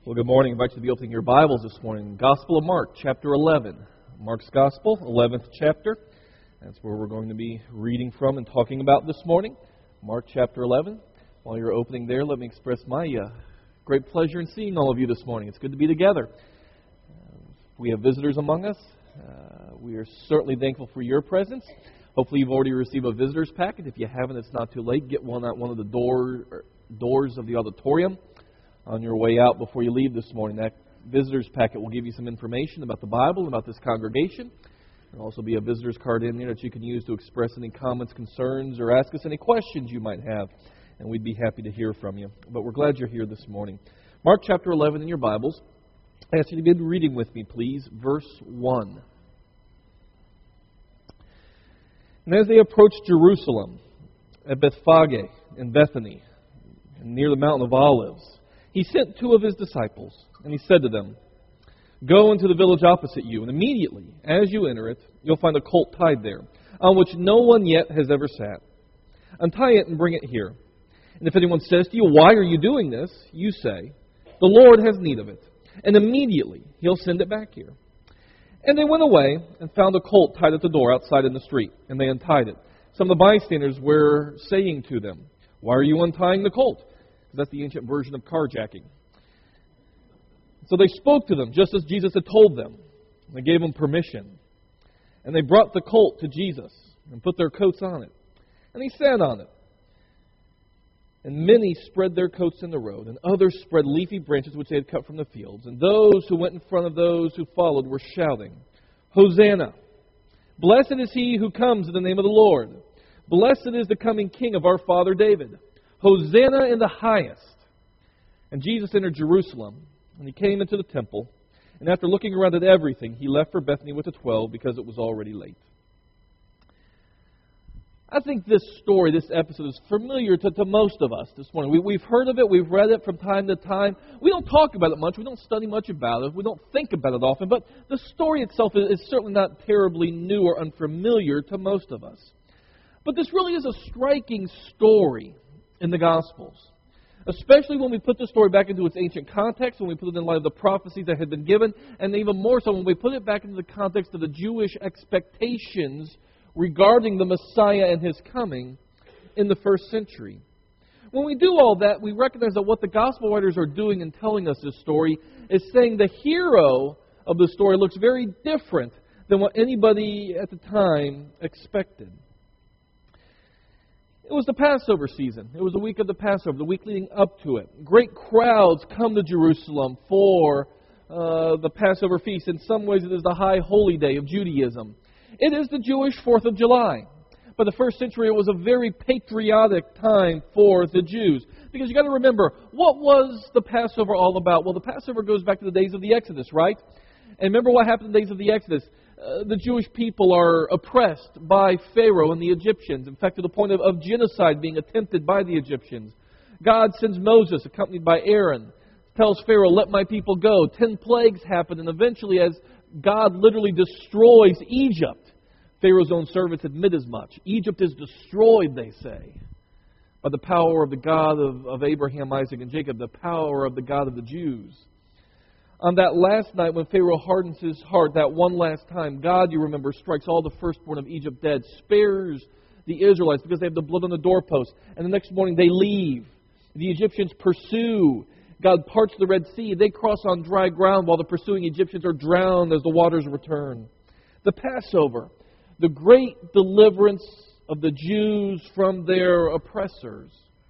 Well, good morning. I invite you to be opening your Bibles this morning. Gospel of Mark, chapter 11. Mark's Gospel, 11th chapter. That's where we're going to be reading from and talking about this morning. Mark chapter 11. While you're opening there, let me express my great pleasure in seeing all of you this morning. It's good to be together. We have visitors among us. We are certainly thankful for your presence. Hopefully you've already received a visitor's packet. If you haven't, it's not too late. Get one at one of the doors of the auditorium on your way out before you leave this morning. That visitor's packet will give you some information about the Bible, about this congregation. There'll also be a visitor's card in there that you can use to express any comments, concerns, or ask us any questions you might have. And we'd be happy to hear from you. But we're glad you're here this morning. Mark chapter 11 in your Bibles. I ask you to begin reading with me, please. Verse 1. And as they approached Jerusalem, at Bethphage and Bethany, and near the Mountain of Olives, he sent two of his disciples, and he said to them, "Go into the village opposite you, and immediately, as you enter it, you'll find a colt tied there, on which no one yet has ever sat. Untie it and bring it here. And if anyone says to you, 'Why are you doing this?' you say, 'The Lord has need of it,' and immediately he'll send it back here." And they went away and found a colt tied at the door outside in the street, and they untied it. Some of the bystanders were saying to them, "Why are you untying the colt?" That's the ancient version of carjacking. So they spoke to them just as Jesus had told them. They gave them permission. And they brought the colt to Jesus and put their coats on it. And he sat on it. And many spread their coats in the road, and others spread leafy branches which they had cut from the fields. And those who went in front of those who followed were shouting, "Hosanna! Blessed is he who comes in the name of the Lord. Blessed is the coming King of our father David. Hosanna in the highest." And Jesus entered Jerusalem, and he came into the temple. And after looking around at everything, he left for Bethany with the 12 because it was already late. I think this story, this episode, is familiar to most of us this morning. We've heard of it. We've read it from time to time. We don't talk about it much. We don't study much about it. We don't think about it often. But the story itself is certainly not terribly new or unfamiliar to most of us. But this really is a striking story in the Gospels, especially when we put the story back into its ancient context, when we put it in light of the prophecies that had been given, and even more so when we put it back into the context of the Jewish expectations regarding the Messiah and His coming in the first century. When we do all that, we recognize that what the Gospel writers are doing in telling us this story is saying the hero of the story looks very different than what anybody at the time expected. It was the Passover season. It was the week of the Passover, the week leading up to it. Great crowds come to Jerusalem for the Passover feast. In some ways, it is the high holy day of Judaism. It is the Jewish 4th of July. By the first century, it was a very patriotic time for the Jews. Because you've got to remember, what was the Passover all about? Well, the Passover goes back to the days of the Exodus, right? And remember what happened in the days of the Exodus. The Jewish people are oppressed by Pharaoh and the Egyptians. In fact, to the point of genocide being attempted by the Egyptians. God sends Moses, accompanied by Aaron, tells Pharaoh, "Let my people go." 10 plagues happen, and eventually as God literally destroys Egypt, Pharaoh's own servants admit as much. Egypt is destroyed, they say, by the power of the God of Abraham, Isaac, and Jacob, the power of the God of the Jews. On that last night when Pharaoh hardens his heart, that one last time, God, you remember, strikes all the firstborn of Egypt dead, spares the Israelites because they have the blood on the doorpost. And the next morning they leave. The Egyptians pursue. God parts the Red Sea. They cross on dry ground while the pursuing Egyptians are drowned as the waters return. The Passover, the great deliverance of the Jews from their oppressors.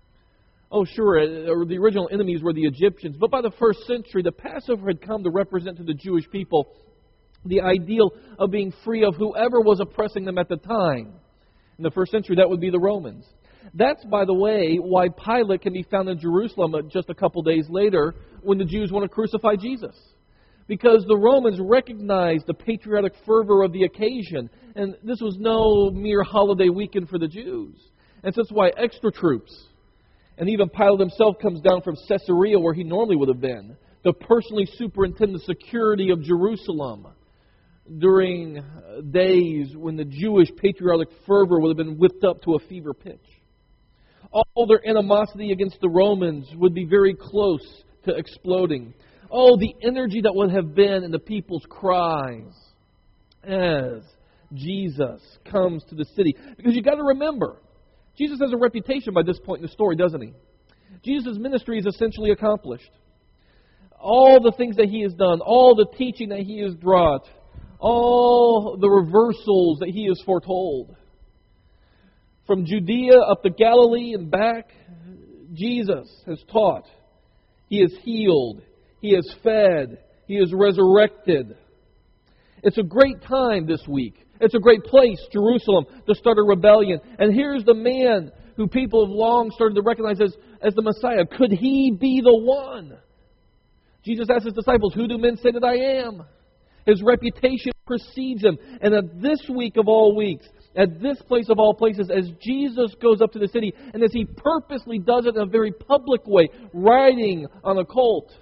Oh, sure, the original enemies were the Egyptians. But by the first century, the Passover had come to represent to the Jewish people the ideal of being free of whoever was oppressing them at the time. In the first century, that would be the Romans. That's, by the way, why Pilate can be found in Jerusalem just a couple days later when the Jews want to crucify Jesus. Because the Romans recognized the patriotic fervor of the occasion. And this was no mere holiday weekend for the Jews. And so that's why extra troops, and even Pilate himself comes down from Caesarea, where he normally would have been, to personally superintend the security of Jerusalem during days when the Jewish patriotic fervor would have been whipped up to a fever pitch. All their animosity against the Romans would be very close to exploding. Oh, the energy that would have been in the people's cries as Jesus comes to the city. Because you've got to remember, Jesus has a reputation by this point in the story, doesn't he? Jesus' ministry is essentially accomplished. All the things that He has done, all the teaching that He has brought, all the reversals that He has foretold. From Judea up to Galilee and back, Jesus has taught. He has healed. He has fed. He has resurrected. It's a great time this week. It's a great place, Jerusalem, to start a rebellion. And here's the man who people have long started to recognize as the Messiah. Could He be the one? Jesus asked His disciples, who do men say that I am? His reputation precedes Him. And at this week of all weeks, at this place of all places, as Jesus goes up to the city, and as He purposely does it in a very public way, riding on a colt,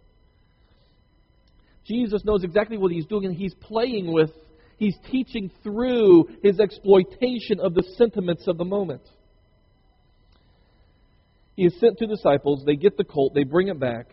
Jesus knows exactly what He's doing, and He's playing with, He's teaching through His exploitation of the sentiments of the moment. He has sent 2 disciples, they get the colt, they bring it back.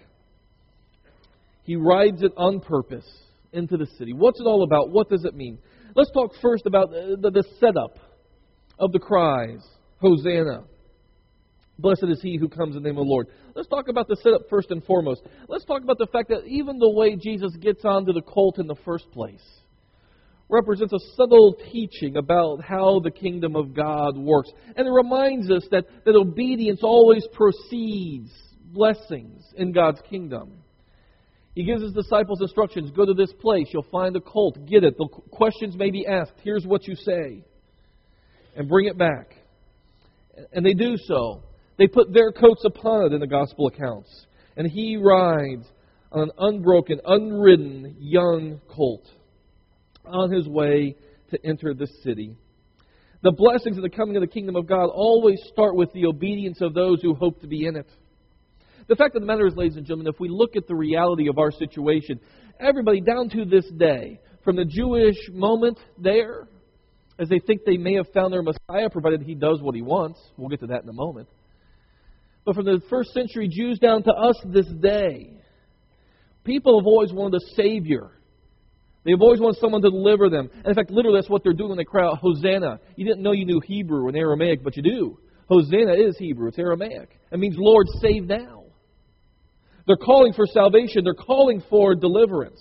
He rides it on purpose into the city. What's it all about? What does it mean? Let's talk first about the setup of the cries. Hosanna. Blessed is he who comes in the name of the Lord. Let's talk about the setup first and foremost. Let's talk about the fact that even the way Jesus gets onto the colt in the first place represents a subtle teaching about how the kingdom of God works. And it reminds us that obedience always precedes blessings in God's kingdom. He gives His disciples instructions. Go to this place. You'll find a colt. Get it. The questions may be asked. Here's what you say. And bring it back. And they do so. They put their coats upon it in the gospel accounts. And He rides on an unbroken, unridden young colt on His way to enter the city. The blessings of the coming of the kingdom of God always start with the obedience of those who hope to be in it. The fact of the matter is, ladies and gentlemen, if we look at the reality of our situation, everybody down to this day, from the Jewish moment there, as they think they may have found their Messiah, provided He does what He wants. We'll get to that in a moment. But from the first century Jews down to us this day, people have always wanted a Savior. They've always wanted someone to deliver them. And in fact, literally that's what they're doing when they cry out, Hosanna. You didn't know you knew Hebrew and Aramaic, but you do. Hosanna is Hebrew. It's Aramaic. It means Lord, save now. They're calling for salvation. They're calling for deliverance.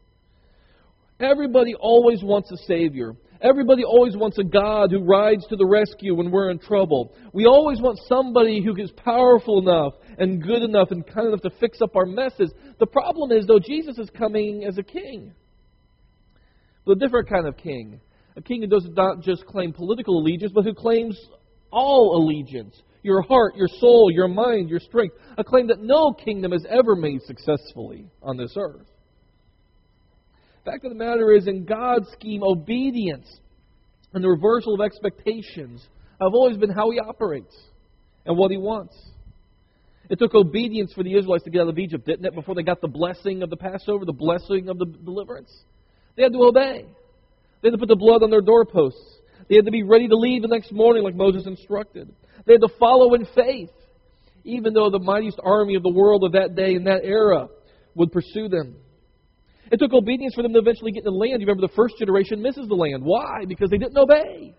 Everybody always wants a Savior. Everybody always wants a God who rides to the rescue when we're in trouble. We always want somebody who is powerful enough and good enough and kind enough to fix up our messes. The problem is, though, Jesus is coming as a king. But a different kind of king. A king who does not just claim political allegiance, but who claims all allegiance. Your heart, your soul, your mind, your strength. A claim that no kingdom has ever made successfully on this earth. The fact of the matter is, in God's scheme, obedience and the reversal of expectations have always been how He operates and what He wants. It took obedience for the Israelites to get out of Egypt, didn't it, before they got the blessing of the Passover, the blessing of the deliverance? They had to obey. They had to put the blood on their doorposts. They had to be ready to leave the next morning like Moses instructed. They had to follow in faith, even though the mightiest army of the world of that day and that era would pursue them. It took obedience for them to eventually get in the land. You remember the first generation misses the land. Why? Because they didn't obey.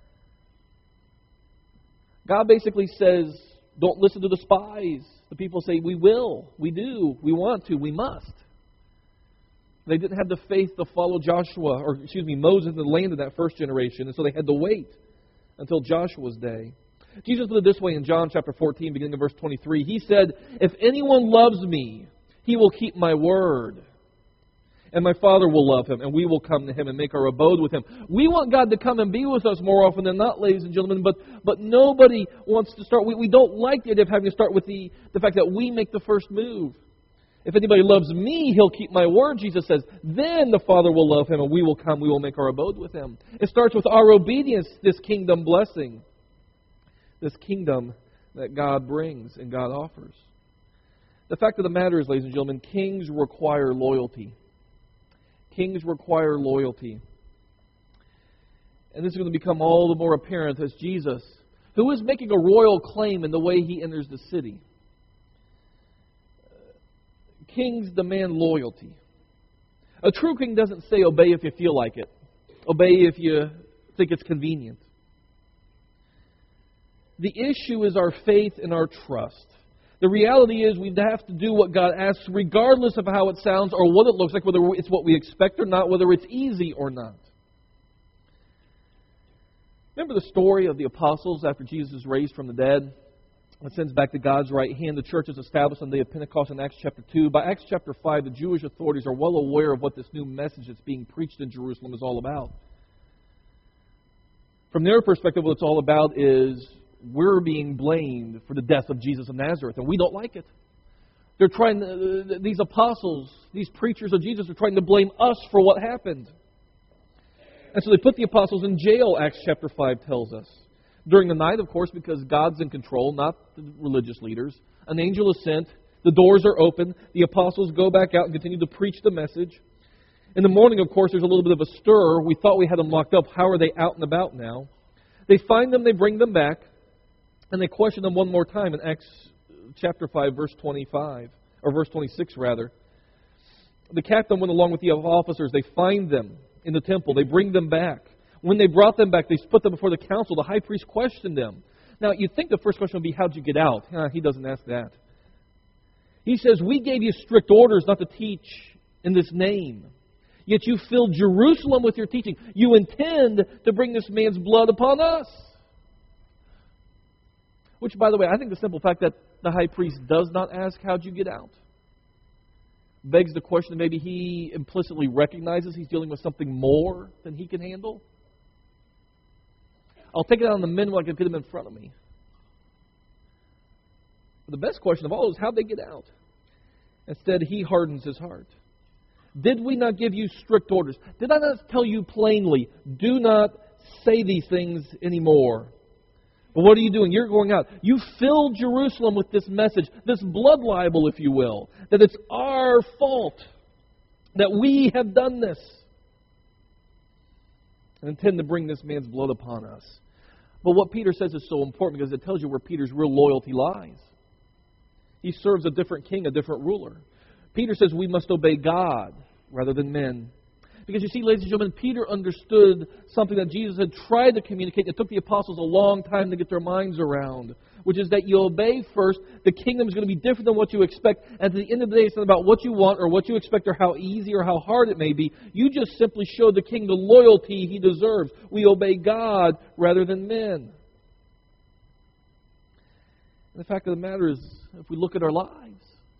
God basically says, don't listen to the spies. The people say, we will, we do, we want to, we must. They didn't have the faith to follow Moses in the land of that first generation, and so they had to wait until Joshua's day. Jesus put it this way in John chapter 14, beginning of verse 23. He said, if anyone loves me, he will keep my word. And my Father will love him, and we will come to him and make our abode with him. We want God to come and be with us more often than not, ladies and gentlemen, but nobody wants to start. We don't like the idea of having to start with the fact that we make the first move. If anybody loves me, he'll keep my word, Jesus says. Then the Father will love him, and we will come, we will make our abode with him. It starts with our obedience, this kingdom blessing. This kingdom that God brings and God offers. The fact of the matter is, ladies and gentlemen, kings require loyalty. Kings require loyalty. And this is going to become all the more apparent as Jesus, who is making a royal claim in the way he enters the city. Kings demand loyalty. A true king doesn't say obey if you feel like it. Obey if you think it's convenient. The issue is our faith and our trust. The reality is we have to do what God asks regardless of how it sounds or what it looks like, whether it's what we expect or not, whether it's easy or not. Remember the story of the apostles after Jesus is raised from the dead? It sends back to God's right hand. The church is established on the day of Pentecost in Acts chapter 2. By Acts chapter 5, the Jewish authorities are well aware of what this new message that's being preached in Jerusalem is all about. From their perspective, what it's all about is we're being blamed for the death of Jesus of Nazareth, and we don't like it. They're trying, these apostles, these preachers of Jesus are trying to blame us for what happened. And so they put the apostles in jail, Acts chapter 5 tells us. During the night, of course, because God's in control, not the religious leaders. An angel is sent. The doors are open. The apostles go back out and continue to preach the message. In the morning, of course, there's a little bit of a stir. We thought we had them locked up. How are they out and about now? They find them, they bring them back, and they question them one more time in Acts chapter 5, verse 25, or verse 26, rather. The captain went along with the officers. They find them in the temple. They bring them back. When they brought them back, they put them before the council. The high priest questioned them. Now, you'd think the first question would be, how'd you get out? He doesn't ask that. He says, we gave you strict orders not to teach in this name. Yet you filled Jerusalem with your teaching. You intend to bring this man's blood upon us. Which, by the way, I think the simple fact that the high priest does not ask, how'd you get out? Begs the question, maybe he implicitly recognizes he's dealing with something more than he can handle. I'll take it out on the men when I can get them in front of me. But the best question of all is, how'd they get out? Instead, he hardens his heart. Did we not give you strict orders? Did I not tell you plainly, do not say these things anymore? But what are you doing? You're going out. You filled Jerusalem with this message, this blood libel, if you will, that it's our fault, that we have done this, and intend to bring this man's blood upon us. But what Peter says is so important because it tells you where Peter's real loyalty lies. He serves a different king, a different ruler. Peter says we must obey God rather than men. Because you see, ladies and gentlemen, Peter understood something that Jesus had tried to communicate. It took the apostles a long time to get their minds around, which is that you obey first. The kingdom is going to be different than what you expect. And at the end of the day, it's not about what you want or what you expect or how easy or how hard it may be. You just simply show the king the loyalty he deserves. We obey God rather than men. And the fact of the matter is, if we look at our lives,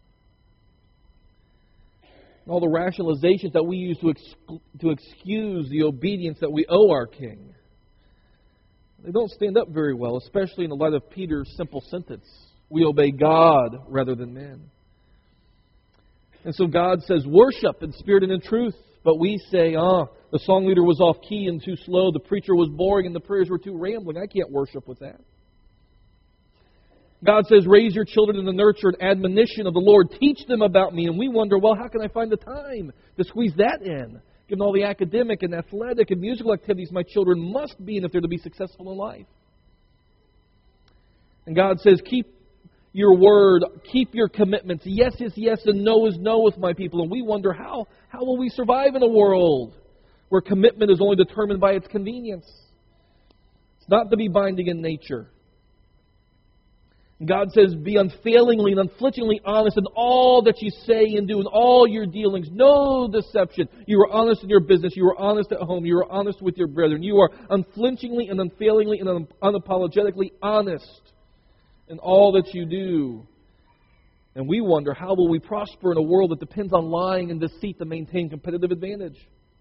all the rationalizations that we use to excuse the obedience that we owe our king, they don't stand up very well, especially in the light of Peter's simple sentence. We obey God rather than men. And so God says, worship in spirit and in truth. But we say, the song leader was off key and too slow, the preacher was boring, and the prayers were too rambling. I can't worship with that. God says, raise your children in the nurture and admonition of the Lord. Teach them about me. And we wonder, well, how can I find the time to squeeze that in? Given all the academic and athletic and musical activities my children must be in if they're to be successful in life. And God says, keep your word, keep your commitments. Yes is yes and no is no with my people. And we wonder, how will we survive in a world where commitment is only determined by its convenience? It's not to be binding in nature. God says, be unfailingly and unflinchingly honest in all that you say and do, in all your dealings. No deception. You are honest in your business. You are honest at home. You are honest with your brethren. You are unflinchingly and unfailingly and unapologetically honest in all that you do. And we wonder, how will we prosper in a world that depends on lying and deceit to maintain competitive advantage?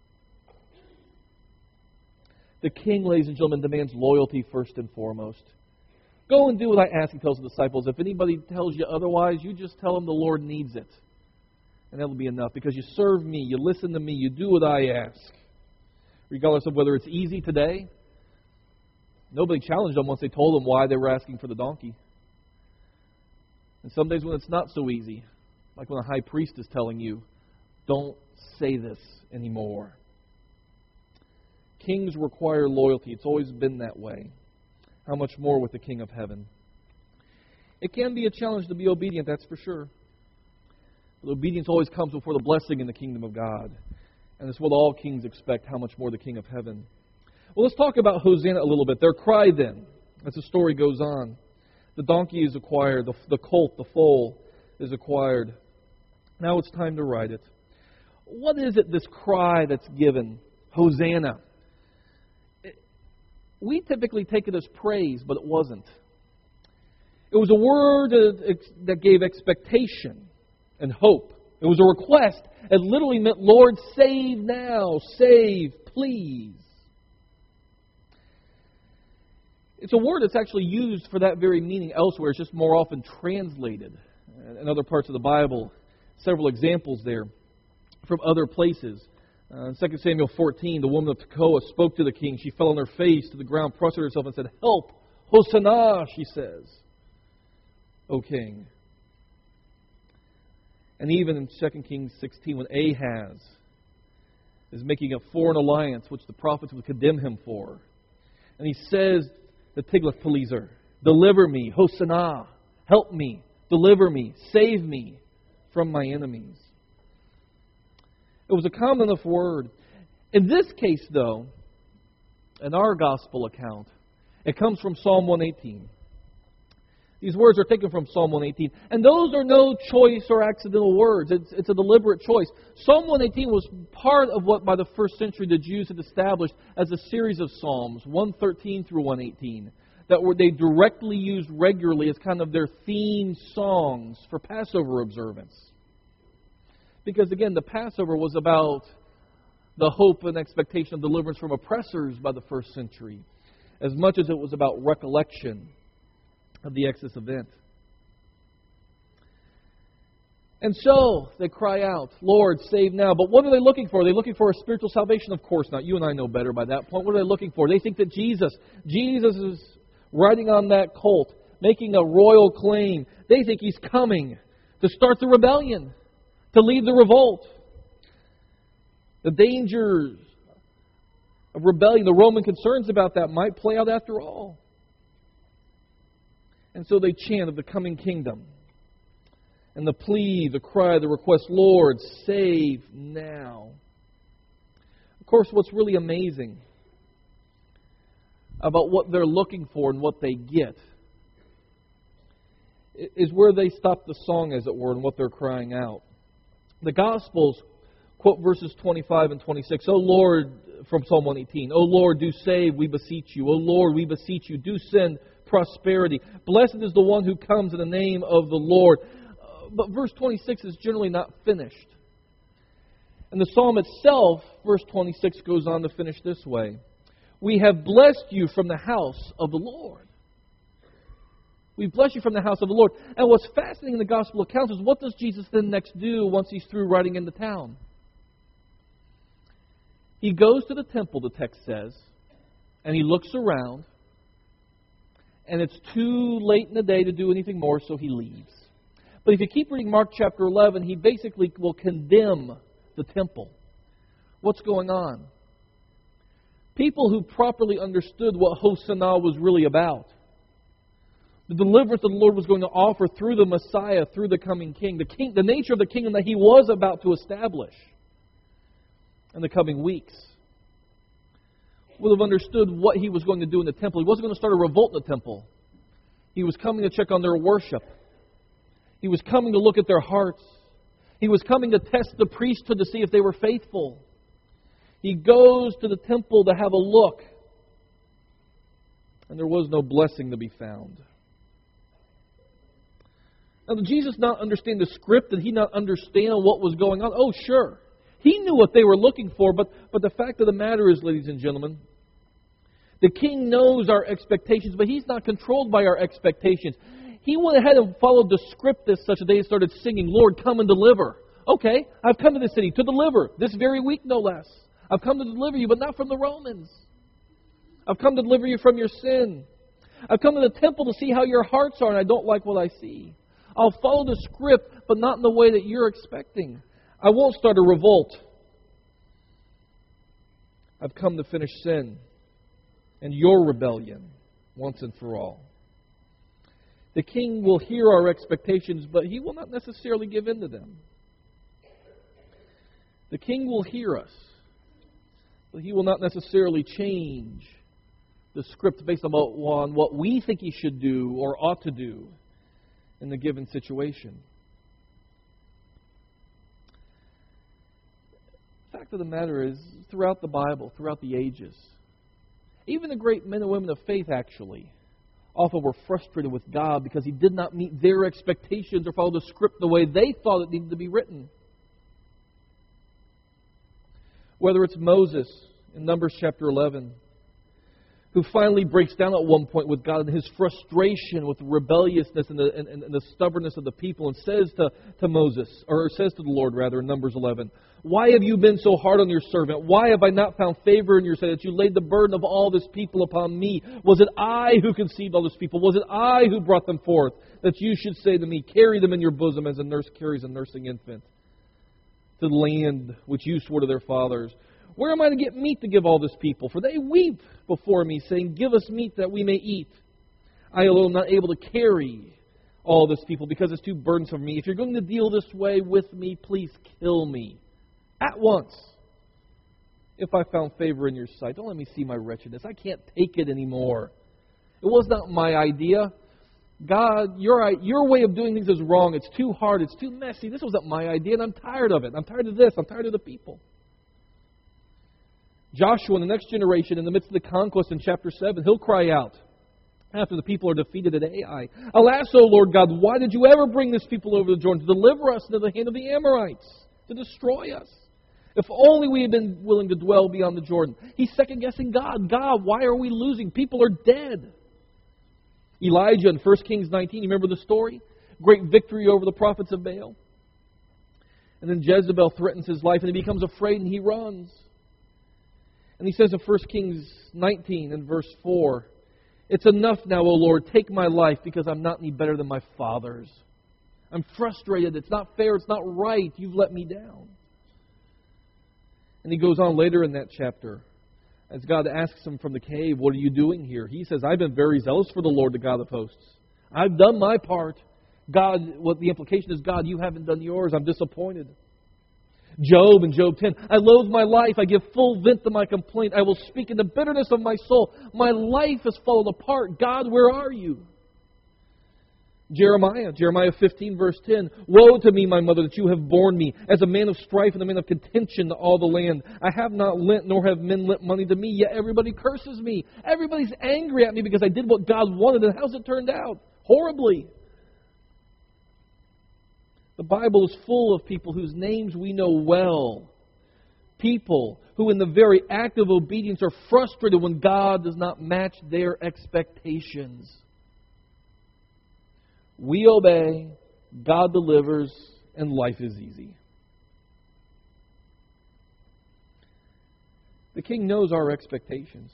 The king, ladies and gentlemen, demands loyalty first and foremost. Go and do what I ask, he tells the disciples. If anybody tells you otherwise, you just tell them the Lord needs it. And that'll be enough. Because you serve me, you listen to me, you do what I ask. Regardless of whether it's easy today. Nobody challenged them once they told them why they were asking for the donkey. And some days when it's not so easy, like when a high priest is telling you, don't say this anymore. Kings require loyalty. It's always been that way. How much more with the King of Heaven? It can be a challenge to be obedient, that's for sure. But obedience always comes before the blessing in the kingdom of God. And it's what all kings expect, how much more the King of Heaven. Well, let's talk about Hosanna a little bit. Their cry then, as the story goes on. The donkey is acquired, the colt, the foal is acquired. Now it's time to ride it. What is it, this cry that's given? Hosanna. We typically take it as praise, but it wasn't. It was a word that gave expectation and hope. It was a request. It literally meant, Lord, save now, save, please. It's a word that's actually used for that very meaning elsewhere. It's just more often translated in other parts of the Bible. Several examples there from other places. In 2 Samuel 14, the woman of Tekoa spoke to the king. She fell on her face to the ground, prostrated herself, and said, "Help! Hosanna!" she says, "O king." And even in 2 Kings 16, when Ahaz is making a foreign alliance, which the prophets would condemn him for, and he says to Tiglath-Pileser, "Deliver me, Hosanna, help me, deliver me, save me from my enemies." It was a common enough word. In this case, though, in our gospel account, it comes from Psalm 118. These words are taken from Psalm 118. And those are no choice or accidental words. It's a deliberate choice. Psalm 118 was part of what by the first century the Jews had established as a series of Psalms, 113 through 118, that they directly used regularly as kind of their theme songs for Passover observance. Because again, the Passover was about the hope and expectation of deliverance from oppressors by the first century, as much as it was about recollection of the Exodus event. And so they cry out, "Lord, save now." But what are they looking for? Are they looking for a spiritual salvation? Of course not. You and I know better by that point. What are they looking for? They think that Jesus is riding on that colt, making a royal claim. They think He's coming to start the rebellion, to lead the revolt. The dangers of rebellion, the Roman concerns about that might play out after all. And so they chant of the coming kingdom. And the plea, the cry, the request, "Lord, save now." Of course, what's really amazing about what they're looking for and what they get is where they stop the song, as it were, and what they're crying out. The Gospels quote verses 25 and 26. "O Lord," from Psalm 118, "O Lord, do save, we beseech you. O Lord, we beseech you, do send prosperity. Blessed is the one who comes in the name of the Lord." But verse 26 is generally not finished. And the psalm itself, verse 26, goes on to finish this way: "We have blessed you from the house of the Lord." We bless you from the house of the Lord. And what's fascinating in the gospel accounts is, what does Jesus then next do once He's through riding into town? He goes to the temple, the text says, and He looks around, and it's too late in the day to do anything more, so He leaves. But if you keep reading Mark chapter 11, He basically will condemn the temple. What's going on? People who properly understood what Hosanna was really about, the deliverance that the Lord was going to offer through the Messiah, through the coming King, the nature of the kingdom that He was about to establish in the coming weeks, would have understood what He was going to do in the temple. He wasn't going to start a revolt in the temple. He was coming to check on their worship. He was coming to look at their hearts. He was coming to test the priesthood to see if they were faithful. He goes to the temple to have a look, and there was no blessing to be found. Now, did Jesus not understand the script? Did He not understand what was going on? Oh, sure. He knew what they were looking for, but the fact of the matter is, ladies and gentlemen, the King knows our expectations, but He's not controlled by our expectations. He went ahead and followed the script as such that they started singing, "Lord, come and deliver." Okay, I've come to the city to deliver, this very week no less. I've come to deliver you, but not from the Romans. I've come to deliver you from your sin. I've come to the temple to see how your hearts are, and I don't like what I see. I'll follow the script, but not in the way that you're expecting. I won't start a revolt. I've come to finish sin and your rebellion once and for all. The King will hear our expectations, but He will not necessarily give in to them. The king will hear us, but he will not necessarily change the script based on what we think he should do or ought to do in the given situation. The fact of the matter is, throughout the Bible, throughout the ages, even the great men and women of faith actually often were frustrated with God because He did not meet their expectations or follow the script the way they thought it needed to be written. Whether it's Moses in Numbers chapter 11, who finally breaks down at one point with God in his frustration with the rebelliousness and the stubbornness of the people, and says to Moses, or says to the Lord rather, in Numbers 11, "Why have you been so hard on your servant? Why have I not found favor in your sight that you laid the burden of all this people upon me? Was it I who conceived all this people? Was it I who brought them forth? That you should say to me, carry them in your bosom as a nurse carries a nursing infant to the land which you swore to their fathers. Where am I to get meat to give all this people? For they weep before me, saying, give us meat that we may eat. I alone am not able to carry all this people because it's too burdensome for me. If you're going to deal this way with me, please kill me at once. If I found favor in your sight, don't let me see my wretchedness. I can't take it anymore. It was not my idea. God, your way of doing things is wrong. It's too hard. It's too messy. This wasn't my idea, and I'm tired of it. I'm tired of this. I'm tired of the people. Joshua, in the next generation, in the midst of the conquest in chapter 7, he'll cry out after the people are defeated at Ai, "Alas, O Lord God, why did you ever bring this people over the Jordan to deliver us into the hand of the Amorites, to destroy us? If only we had been willing to dwell beyond the Jordan." He's second-guessing God. God, why are we losing? People are dead. Elijah in 1 Kings 19, you remember the story? Great victory over the prophets of Baal. And then Jezebel threatens his life, and he becomes afraid, and he runs. And he says in 1 Kings 19 and verse 4, "It's enough now, O Lord, take my life, because I'm not any better than my fathers. I'm frustrated. It's not fair. It's not right. You've let me down." And he goes on later in that chapter, as God asks him from the cave, "What are you doing here?" He says, "I've been very zealous for the Lord, the God of hosts. I've done my part. God," what the implication is, "God, you haven't done yours. I'm disappointed." Job in Job 10, "I loathe my life. I give full vent to my complaint. I will speak in the bitterness of my soul. My life has fallen apart. God, where are you?" Jeremiah 15, verse 10, "Woe to me, my mother, that you have borne me, as a man of strife and a man of contention to all the land. I have not lent, nor have men lent money to me, yet everybody curses me. Everybody's angry at me because I did what God wanted, and how's it turned out? Horribly." The Bible is full of people whose names we know well. People who in the very act of obedience are frustrated when God does not match their expectations. We obey, God delivers, and life is easy. The king knows our expectations.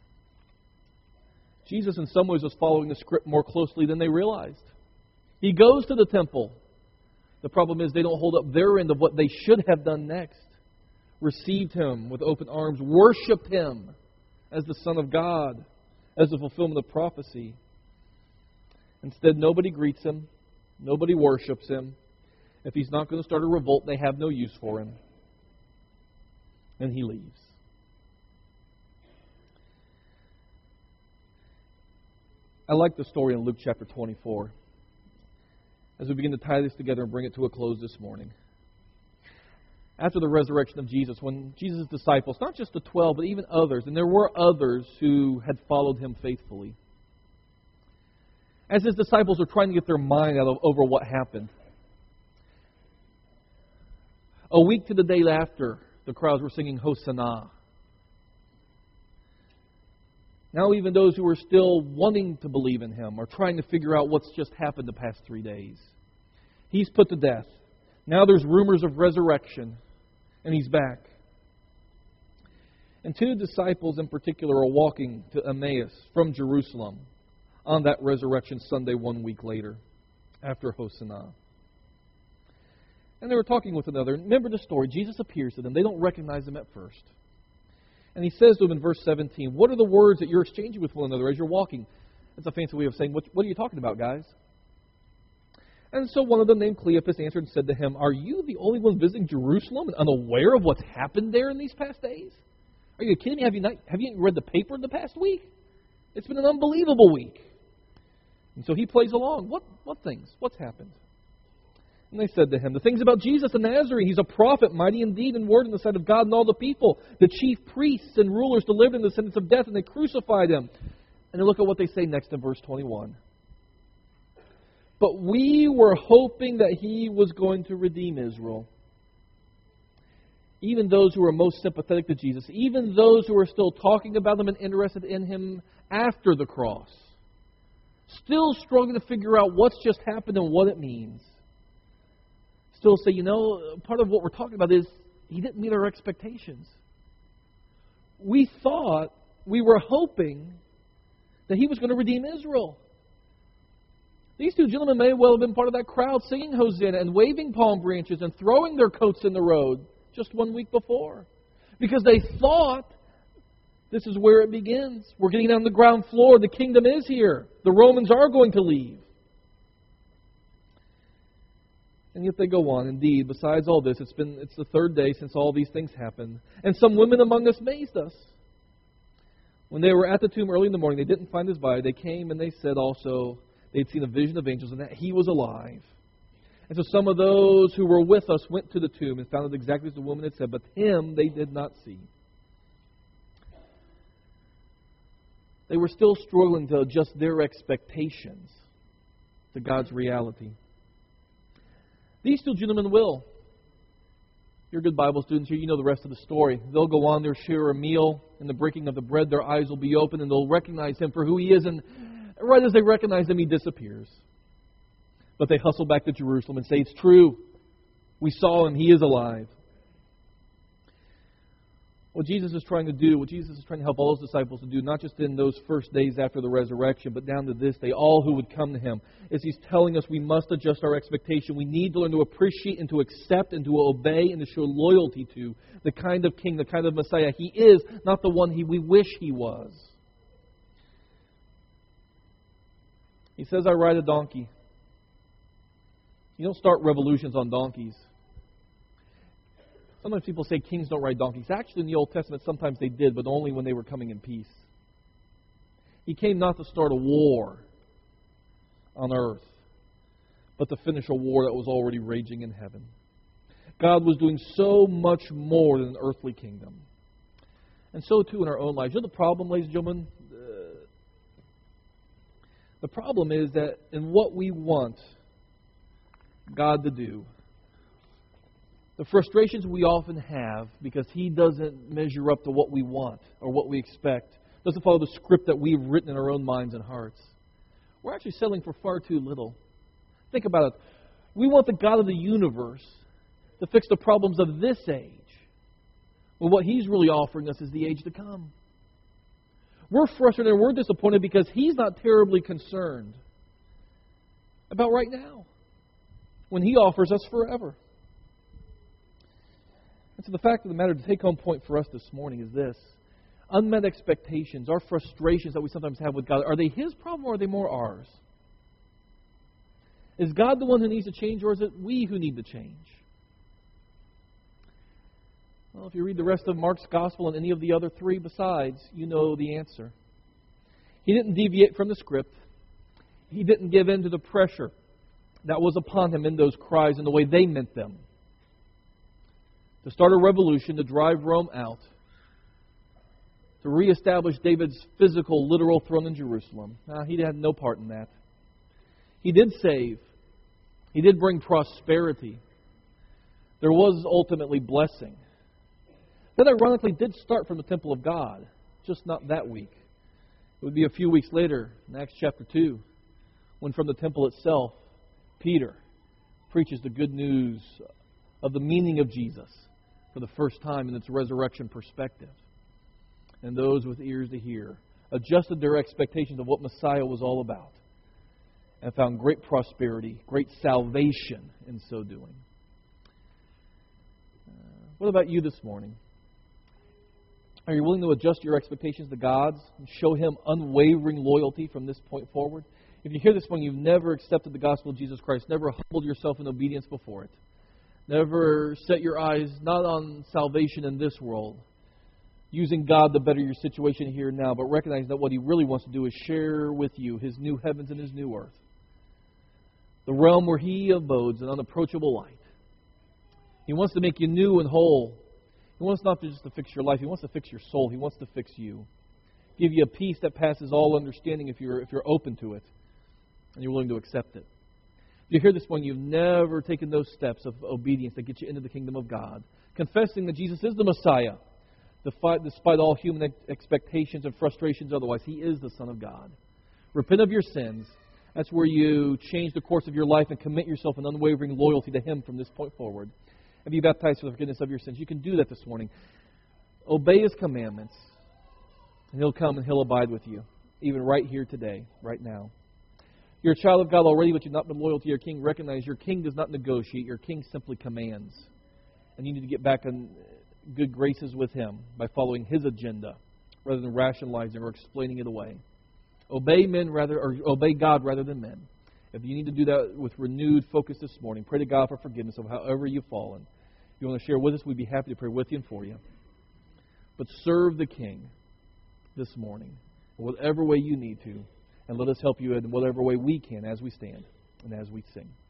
Jesus in some ways was following the script more closely than they realized. He goes to the temple. The problem is they don't hold up their end of what they should have done next. Received Him with open arms, worshipped Him as the Son of God, as the fulfillment of prophecy. Instead, nobody greets Him. Nobody worships Him. If He's not going to start a revolt, they have no use for Him. And He leaves. I like the story in Luke chapter 24. As we begin to tie this together and bring it to a close this morning. After the resurrection of Jesus, when Jesus' disciples, not just the 12, but even others, and there were others who had followed Him faithfully, as His disciples were trying to get their mind over what happened, a week to the day after, the crowds were singing Hosanna. Now even those who are still wanting to believe in Him are trying to figure out what's just happened the past 3 days. He's put to death. Now there's rumors of resurrection, and He's back. And 2 disciples in particular are walking to Emmaus from Jerusalem on that resurrection Sunday 1 week later, after Hosanna. And they were talking with another. Remember the story. Jesus appears to them. They don't recognize Him at first. And He says to them in verse 17, "What are the words that you're exchanging with one another as you're walking?" That's a fancy way of saying, what are you talking about, guys? And so one of them, named Cleopas, answered and said to him, "Are you the only one visiting Jerusalem and unaware of what's happened there in these past days? Are you kidding me? Have you read the paper in the past week? It's been an unbelievable week." And so he plays along. What things? What's happened? And they said to him, "The things about Jesus the Nazarene. He's a prophet, mighty in deed and word in the sight of God and all the people. The chief priests and rulers delivered him the sentence of death, and they crucified him." And then look at what they say next in verse 21. "But we were hoping that he was going to redeem Israel." Even those who were most sympathetic to Jesus, even those who were still talking about him and interested in him after the cross, still struggling to figure out what's just happened and what it means, still say, part of what we're talking about is he didn't meet our expectations. We were hoping that he was going to redeem Israel. These two gentlemen may well have been part of that crowd singing Hosanna and waving palm branches and throwing their coats in the road just 1 week before, because they thought this is where it begins. We're getting on the ground floor. The kingdom is here. The Romans are going to leave. And yet they go on. Indeed, besides all this, it's the third day since all these things happened. And some women among us amazed us. When they were at the tomb early in the morning, they didn't find his body. They came and they said also they'd seen a vision of angels and that he was alive. And so some of those who were with us went to the tomb and found it exactly as the woman had said, but him they did not see. They were still struggling to adjust their expectations to God's reality. These two gentlemen will. You're good Bible students here. You know the rest of the story. They'll go on, they'll share a meal. In the breaking of the bread, their eyes will be open, and they'll recognize him for who he is. And right as they recognize him, he disappears. But they hustle back to Jerusalem and say, "It's true. We saw him. He is alive." What Jesus is trying to do, what Jesus is trying to help all those disciples to do, not just in those first days after the resurrection, but down to this day, all who would come to him, is he's telling us we must adjust our expectation. We need to learn to appreciate and to accept and to obey and to show loyalty to the kind of king, the kind of Messiah he is, not the one we wish he was. He says, "I ride a donkey." You don't start revolutions on donkeys. Sometimes people say kings don't ride donkeys. Actually, in the Old Testament, sometimes they did, but only when they were coming in peace. He came not to start a war on earth, but to finish a war that was already raging in heaven. God was doing so much more than an earthly kingdom. And so too in our own lives. You know the problem, ladies and gentlemen? The problem is that in what we want God to do, the frustrations we often have because he doesn't measure up to what we want or what we expect, doesn't follow the script that we've written in our own minds and hearts. We're actually settling for far too little. Think about it. We want the God of the universe to fix the problems of this age. Well, what he's really offering us is the age to come. We're frustrated and we're disappointed because he's not terribly concerned about right now, when he offers us forever. And so the fact of the matter, the take-home point for us this morning is this. Unmet expectations, our frustrations that we sometimes have with God, are they his problem or are they more ours? Is God the one who needs to change, or is it we who need to change? Well, if you read the rest of Mark's Gospel and any of the other three besides, you know the answer. He didn't deviate from the script. He didn't give in to the pressure that was upon him in those cries and the way they meant them. To start a revolution, to drive Rome out, to reestablish David's physical, literal throne in Jerusalem. He had no part in that. He did save. He did bring prosperity. There was ultimately blessing. That ironically did start from the temple of God, just not that week. It would be a few weeks later, in Acts chapter 2, when from the temple itself, Peter preaches the good news of the meaning of Jesus for the first time in its resurrection perspective. And those with ears to hear adjusted their expectations of what Messiah was all about and found great prosperity, great salvation in so doing. What about you this morning? Are you willing to adjust your expectations to God's and show him unwavering loyalty from this point forward? If you hear this one, you've never accepted the gospel of Jesus Christ, never humbled yourself in obedience before it, never set your eyes not on salvation in this world, using God to better your situation here and now, but recognize that what He really wants to do is share with you His new heavens and His new earth, the realm where He abodes in unapproachable light. He wants to make you new and whole. He wants not just to fix your life, He wants to fix your soul. He wants to fix you. Give you a peace that passes all understanding if you're open to it and you're willing to accept it. If you hear this one, you've never taken those steps of obedience that get you into the kingdom of God, confessing that Jesus is the Messiah, despite all human expectations and frustrations otherwise. He is the Son of God. Repent of your sins. That's where you change the course of your life and commit yourself in unwavering loyalty to Him from this point forward. And be baptized for the forgiveness of your sins. You can do that this morning. Obey His commandments, and He'll come and He'll abide with you, even right here today, right now. You're a child of God already, but you've not been loyal to your King. Recognize your King does not negotiate. Your King simply commands. And you need to get back in good graces with Him by following His agenda rather than rationalizing or explaining it away. Obey God rather than men. If you need to do that with renewed focus this morning, pray to God for forgiveness of however you've fallen. If you want to share with us, we'd be happy to pray with you and for you. But serve the King this morning in whatever way you need to, and let us help you in whatever way we can as we stand and as we sing.